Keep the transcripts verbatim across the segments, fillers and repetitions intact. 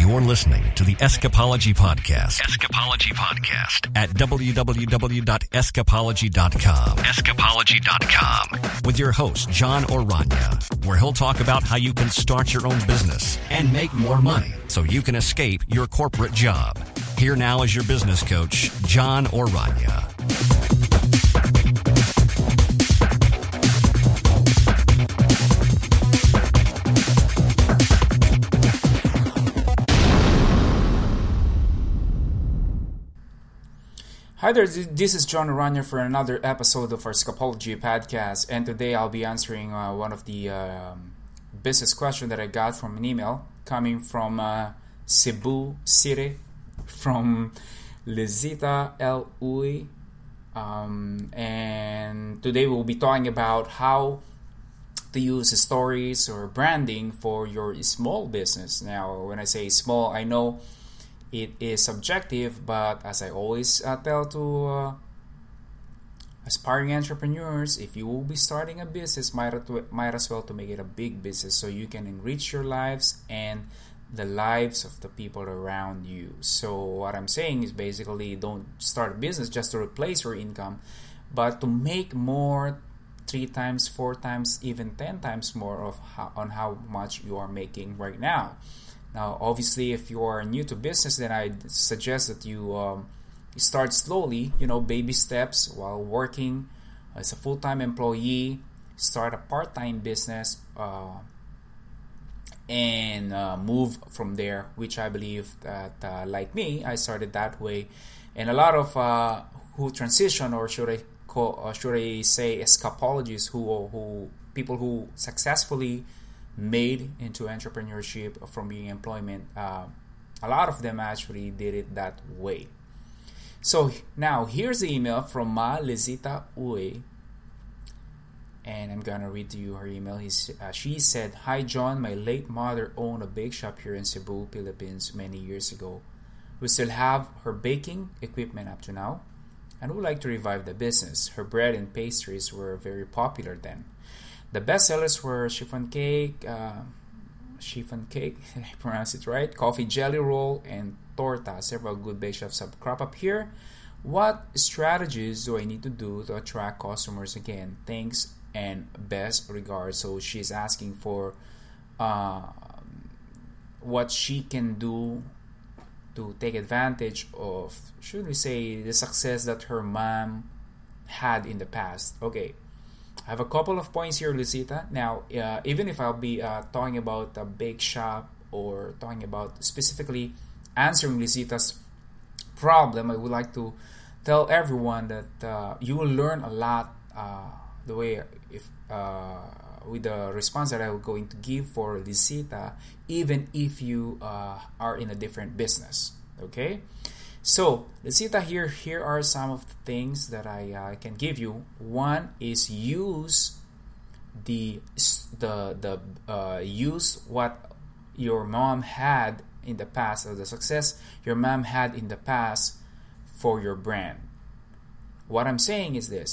You're listening to the Escapology Podcast. Escapology Podcast at w w w dot escapology dot com. escapology dot com with your host, John Orania, where he'll talk about how you can start your own business and make more money so you can escape your corporate job. Here now is your business coach, John Orania. Hi there, this is John Orania for another episode of our Escapology podcast, and today I'll be answering uh, one of the uh, business questions that I got from an email coming from uh, Cebu City, from Lizita L. Uy, um, and today we'll be talking about how to use stories or branding for your small business. Now, when I say small, I know it is subjective, but as I always uh, tell to uh, aspiring entrepreneurs, if you will be starting a business, might, might as well to make it a big business so you can enrich your lives and the lives of the people around you. So what I'm saying is basically don't start a business just to replace your income, but to make more, three times, four times, even ten times more of how, on how much you are making right now. Now, obviously, if you are new to business, then I suggest that you, um, you start slowly, you know, baby steps while working as a full-time employee, start a part-time business, uh, and uh, move from there, which I believe that, uh, like me, I started that way. And a lot of uh, who transition, or should I call, or should I say escapologists, who, who people who successfully made into entrepreneurship from being employment, uh, a lot of them actually did it that way. So now here's the email from Ma Lizita Uy, and I'm gonna read to you her email. He's, uh, she said, "Hi John, my late mother owned a bake shop here in Cebu, Philippines many years ago. We still have her baking equipment up to now and would like to revive the business. Her bread and pastries were very popular then. The best sellers were chiffon cake, uh, chiffon cake, I pronounce it right, coffee jelly roll, and torta. Several good bake shops have cropped up here. What strategies do I need to do to attract customers again? Thanks and best regards." So she's asking for uh, what she can do to take advantage of, should we say, the success that her mom had in the past. Okay. I have a couple of points here, Lizita. Now, uh, even if I'll be uh, talking about a bake shop or talking about specifically answering Lizita's problem, I would like to tell everyone that uh, you will learn a lot uh, the way if uh, with the response that I'm going to give for Lizita, even if you uh, are in a different business. Okay? So, Lizita, here here are some of the things that I uh, can give you. One is use the the the uh, use what your mom had in the past, or the success your mom had in the past for your brand. What I'm saying is this: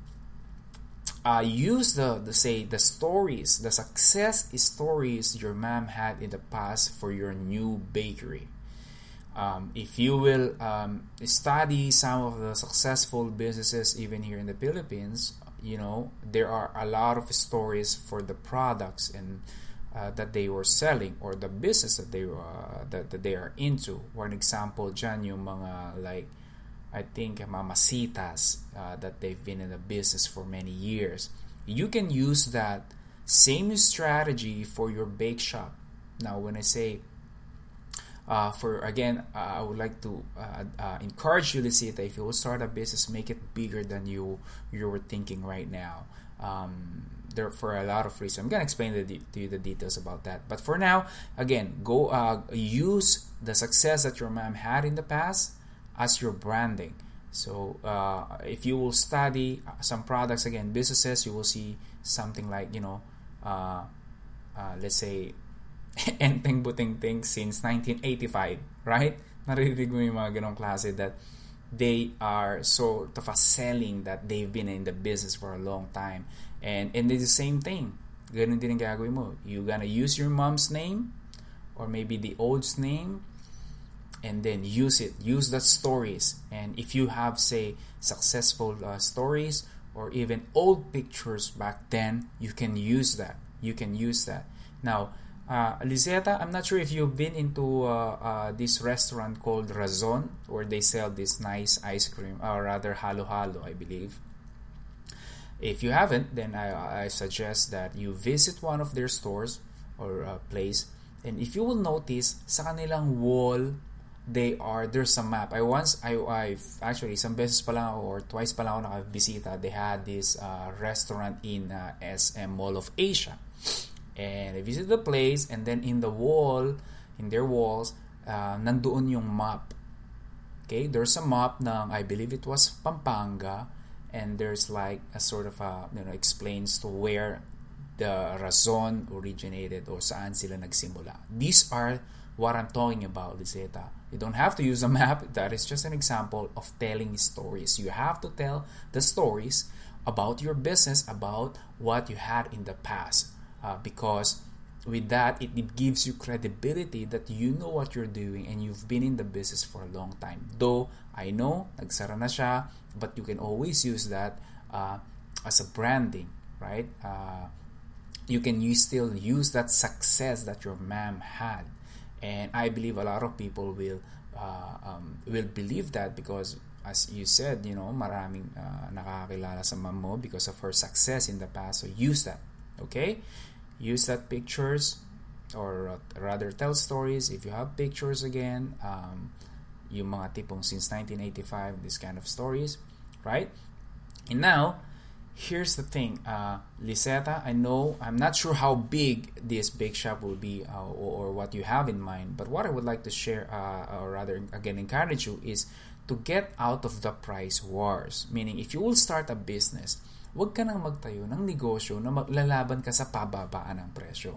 uh, use the the say the stories, the success stories your mom had in the past for your new bakery. Um, if you will um, study some of the successful businesses even here in the Philippines, you know, there are a lot of stories for the products and uh, that they were selling, or the business that they uh, that, that they are into. For an example, dyan yung mga, like, I think Mamasitas, uh, that they've been in the business for many years. You can use that same strategy for your bake shop. Now, when I say Uh, for again, uh, I would like to uh, uh, encourage you, Lizita, if you will start a business, make it bigger than you you were thinking right now. Um, there for a lot of reasons. I'm gonna explain the de- to you the details about that. But for now, again, go uh, use the success that your mom had in the past as your branding. So uh, if you will study some products, again, businesses, you will see something like, you know, uh, uh, let's say, Enteng Buting Ting since nineteen eighty-five, right? Naririnig mo yung mga ganong klase that they are sort of a selling that they've been in the business for a long time. And and it's the same thing. Ganun din ang gagawin mo. You're gonna use your mom's name or maybe the old's name, and then use it. Use the stories. And if you have, say, successful uh, stories or even old pictures back then, you can use that. You can use that. Now, uh, Liseta, I'm not sure if you've been into uh, uh, this restaurant called Razon, where they sell this nice ice cream, or rather halo-halo, I believe. If you haven't, then I, I suggest that you visit one of their stores or uh, place. And if you will notice, sa kanilang wall, they are, there's a map. I once, I, I've actually, isang beses pa lang ako or twice pa lang ako nakabisita. They had this uh, restaurant in uh, S M Mall of Asia. And I visited the place, and then in the wall, in their walls, uh, nandoon yung map. Okay, there's a map ng, I believe it was Pampanga, and there's like a sort of a, you know, explains to where the Razon originated or saan sila nagsimula. These are what I'm talking about, Liseta. You don't have to use a map. That is just an example of telling stories. You have to tell the stories about your business, about what you had in the past. Uh, because with that, it, it gives you credibility that you know what you're doing and you've been in the business for a long time. Though, I know, nagsara na siya, but you can always use that uh, as a branding, right? Uh, you can use, still use that success that your ma'am had. And I believe a lot of people will uh, um, will believe that because, as you said, you know, maraming uh, nakakakilala sa ma'am mo because of her success in the past. So use that, okay? Use that pictures, or uh, rather tell stories. If you have pictures again, um, yung mga tipong since nineteen eighty-five, this kind of stories, right? And now, here's the thing, uh, Liseta, I know, I'm not sure how big this bake shop will be uh, or, or what you have in mind, but what I would like to share, uh, or rather, again, encourage you is to get out of the price wars. Meaning, if you will start a business, wag ka nang magtayo ng negosyo na maglalaban ka sa pababaan ng presyo.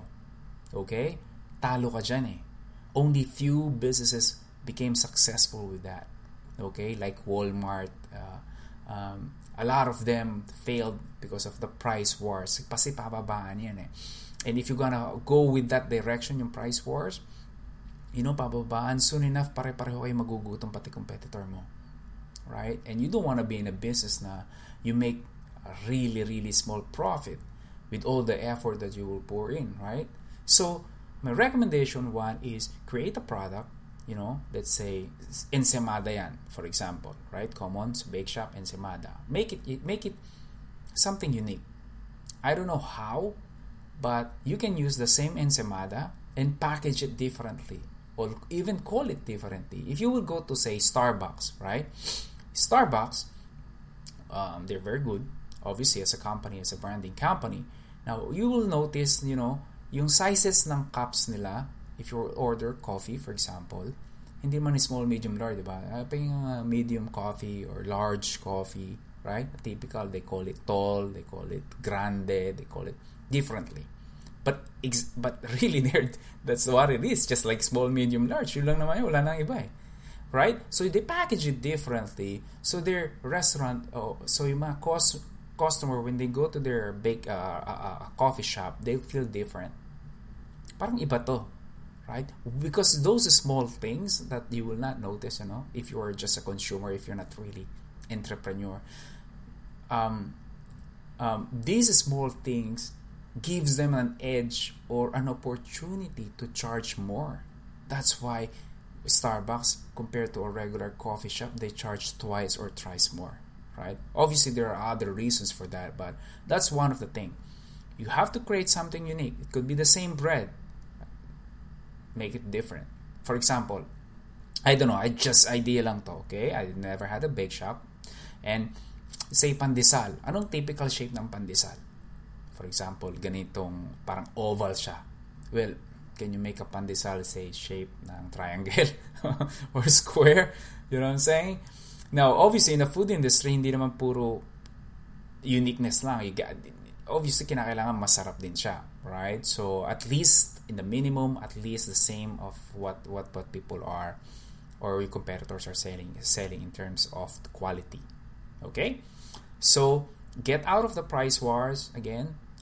Okay? Talo ka dyan eh. Only few businesses became successful with that. Okay? Like Walmart, uh, um, a lot of them failed because of the price wars. Kasi pababaan yan eh. And if you're gonna go with that direction, yung price wars, you know, pababaan, soon enough, pare-pareho kayo magugutom pati competitor mo. Right? And you don't want to be in a business na you make a really, really small profit with all the effort that you will pour in, right? So, my recommendation one is create a product. You know, let's say ensaymada yan, for example, right? Common bake shop ensaymada. Make it make it something unique. I don't know how, but you can use the same ensaymada and package it differently, or even call it differently. If you will go to, say, Starbucks, right? Starbucks, um, they're very good, obviously, as a company, as a branding company. Now, you will notice, you know, yung sizes ng cups nila. If you order coffee, for example, hindi man small, medium, large, diba? Yung uh, medium coffee or large coffee, right? Typical, they call it tall, they call it grande, they call it differently. But ex- but really, there, that's what it is. Just like small, medium, large. Yun lang naman yun, wala nang iba eh. Right? So they package it differently. So their restaurant, oh, so yung mga cost, customer, when they go to their bake, uh, uh, uh, coffee shop, they feel different. Parang iba to. Right? Because those small things that you will not notice, you know, if you are just a consumer, if you're not really entrepreneur. Um, um, these small things gives them an edge or an opportunity to charge more. That's why Starbucks, compared to a regular coffee shop, they charge twice or thrice more. Right? Obviously, there are other reasons for that, but that's one of the things. You have to create something unique. It could be the same bread. Make it different. For example, I don't know, I just idea lang to, okay? I never had a bake shop. And say pandesal. Anong typical shape ng pandesal? For example, ganitong parang oval siya. Well, can you make a pandesal, say, shape ng triangle or square? You know what I'm saying? Now, obviously, in the food industry, hindi naman puro uniqueness lang. You got, obviously, kinakailangan masarap din siya, right? So, at least, in the minimum, at least the same of what, what, what people are or your competitors are selling, selling in terms of the quality. Okay? So, get out of the price wars, again.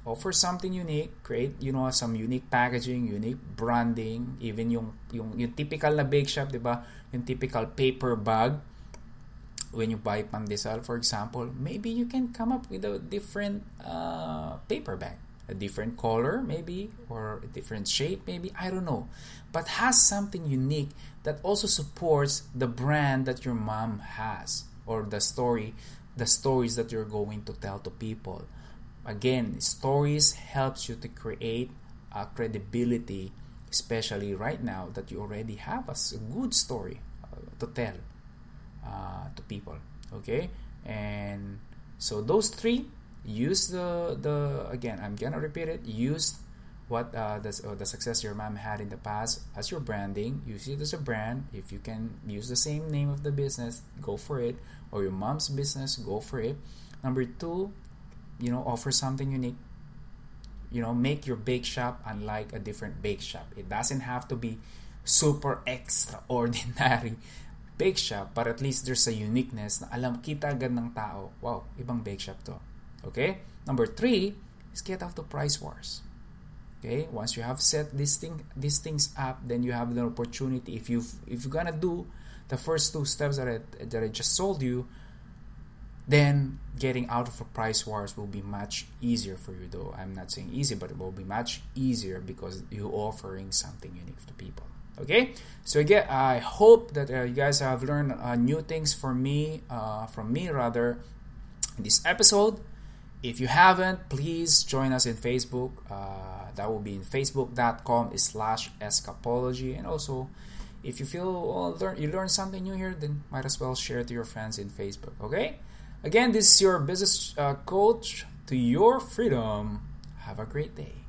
offer something unique, create, you know, some unique packaging, unique branding, even yung yung, yung typical na bake shop, di ba? Yung typical paper bag. When you buy pandesal, for example, maybe you can come up with a different uh, paper bag, a different color maybe, or a different shape maybe, I don't know, but has something unique that also supports the brand that your mom has, or the story, the stories that you're going to tell to people. Again, stories helps you to create a credibility, especially right now that you already have a good story uh, to tell uh, to people. Okay, and so those three, use the the again. I'm gonna repeat it. Use what uh, the uh, the success your mom had in the past as your branding. Use it as a brand. If you can use the same name of the business, go for it. Or your mom's business, go for it. Number two, you know, offer something unique. You know, make your bake shop unlike a different bake shop. It doesn't have to be super extraordinary bake shop, but at least there's a uniqueness na alam, kita agad ng tao, wow, ibang bake shop to. Okay? Number three is get off the price wars. Okay? Once you have set these thing, these things up, then you have the opportunity. If you if you're gonna do the first two steps that I, that I just told you, then getting out of a price wars will be much easier for you. Though I'm not saying easy, but it will be much easier because you're offering something unique to people. Okay, so again, I hope that uh, you guys have learned uh, new things for me, uh, from me rather, in this episode. If you haven't, please join us in Facebook. Uh, that will be in facebook.com slash escapology. And also, if you feel oh, learn, you learn something new here, then might as well share it to your friends in Facebook. Okay? Again, this is your business uh, coach to your freedom. Have a great day.